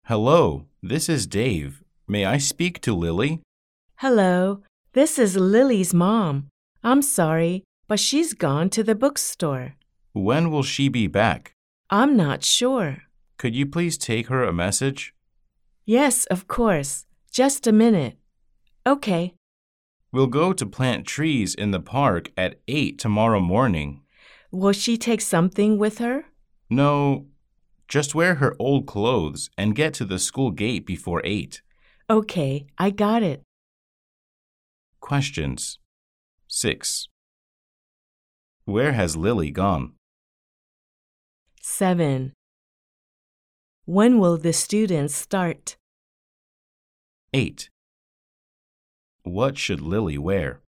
Hello, this is Dave. May I speak to Lily? Hello, this is Lily's mom. I'm sorry, but she's gone to the bookstore. When will she be back? I'm not sure. Could you please take her a message? Yes, of course. Just a minute. Okay. We'll go to plant trees in the park at 8 tomorrow morning. Will she take something with her? No, just wear her old clothes and get to the school gate before 8. Okay, I got it. Questions. 6. Where has Lily gone? 7. When will the students start? 8. What should Lily wear?